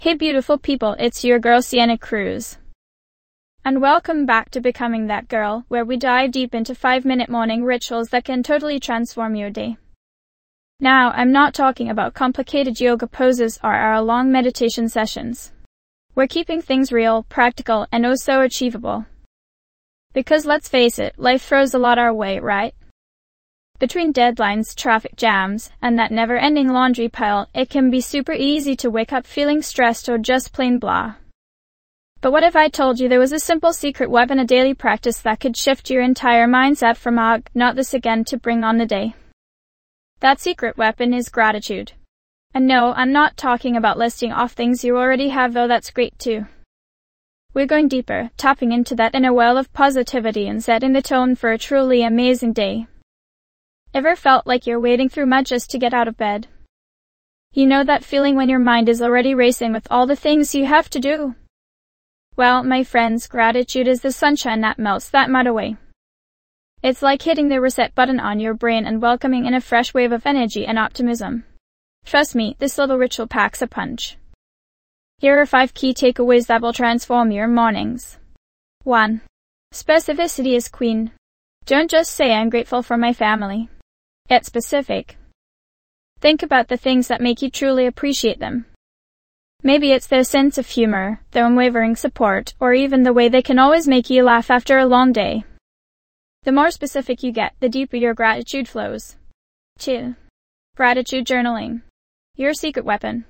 Hey beautiful people, it's your girl Sienna Cruz. And welcome back to Becoming That Girl, where we dive deep into 5-minute morning rituals that can totally transform your day. Now, I'm not talking about complicated yoga poses or hour-long meditation sessions. We're keeping things real, practical, and oh so achievable. Because let's face it, life throws a lot our way, right? Between deadlines, traffic jams, and that never-ending laundry pile, it can be super easy to wake up feeling stressed or just plain blah. But what if I told you there was a simple secret weapon, a daily practice that could shift your entire mindset from ugh, not this again, to bring on the day? That secret weapon is gratitude. And no, I'm not talking about listing off things you already have, though that's great too. We're going deeper, tapping into that inner well of positivity and setting the tone for a truly amazing day. Ever felt like you're wading through mud just to get out of bed? You know that feeling when your mind is already racing with all the things you have to do? Well, my friends, gratitude is the sunshine that melts that mud away. It's like hitting the reset button on your brain and welcoming in a fresh wave of energy and optimism. Trust me, this little ritual packs a punch. Here are 5 key takeaways that will transform your mornings. 1. Specificity is queen. Don't just say I'm grateful for my family. Get specific. Think about the things that make you truly appreciate them. Maybe it's their sense of humor, their unwavering support, or even the way they can always make you laugh after a long day. The more specific you get, the deeper your gratitude flows. 2. Gratitude journaling. Your secret weapon.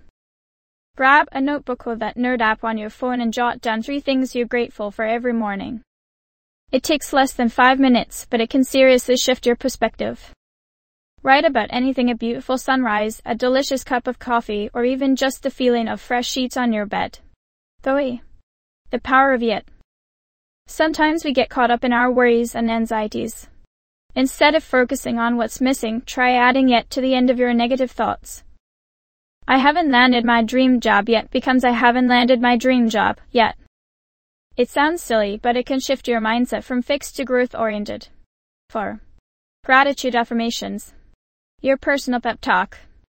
Grab a notebook or that nerd app on your phone and jot down 3 things you're grateful for every morning. It takes less than 5 minutes, but it can seriously shift your perspective. Write about anything: a beautiful sunrise, a delicious cup of coffee, or even just the feeling of fresh sheets on your bed. 3. The power of yet. Sometimes we get caught up in our worries and anxieties. Instead of focusing on what's missing, try adding yet to the end of your negative thoughts. I haven't landed my dream job yet becomes I haven't landed my dream job yet. It sounds silly, but it can shift your mindset from fixed to growth-oriented. 4. Gratitude affirmations. Your personal pep talk.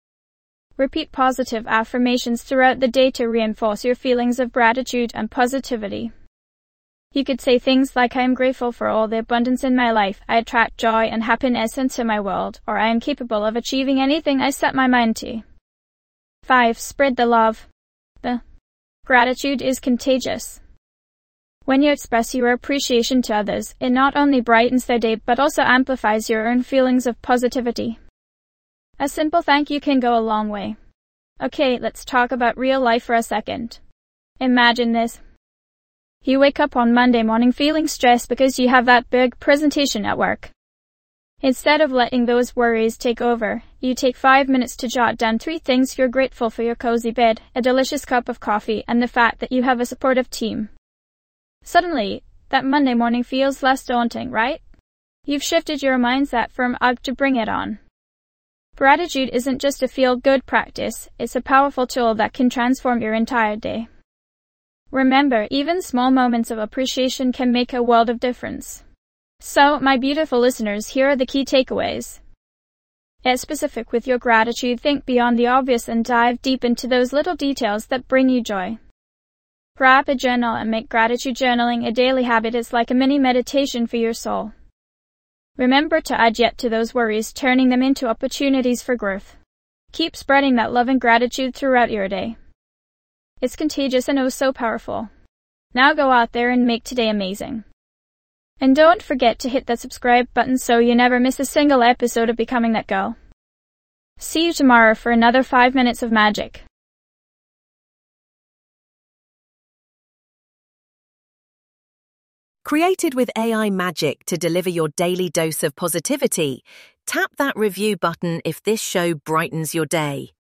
Repeat positive affirmations throughout the day to reinforce your feelings of gratitude and positivity. You could say things like, I am grateful for all the abundance in my life, I attract joy and happiness into my world, or I am capable of achieving anything I set my mind to. 5. Spread the love. The gratitude is contagious. When you express your appreciation to others, it not only brightens their day but also amplifies your own feelings of positivity. A simple thank you can go a long way. Okay, let's talk about real life for a second. Imagine this. You wake up on Monday morning feeling stressed because you have that big presentation at work. Instead of letting those worries take over, you take 5 minutes to jot down 3 things you're grateful for: your cozy bed, a delicious cup of coffee, and the fact that you have a supportive team. Suddenly, that Monday morning feels less daunting, right? You've shifted your mindset from ugh to bring it on. Gratitude isn't just a feel-good practice, it's a powerful tool that can transform your entire day. Remember, even small moments of appreciation can make a world of difference. So, my beautiful listeners, here are the key takeaways. Get specific with your gratitude, think beyond the obvious, and dive deep into those little details that bring you joy. Grab a journal and make gratitude journaling a daily habit. It's like a mini meditation for your soul. Remember to add yet to those worries, turning them into opportunities for growth. Keep spreading that love and gratitude throughout your day. It's contagious and oh so powerful. Now go out there and make today amazing. And don't forget to hit that subscribe button so you never miss a single episode of Becoming That Girl. See you tomorrow for another 5 minutes of magic. Created with AI magic to deliver your daily dose of positivity, tap that review button if this show brightens your day.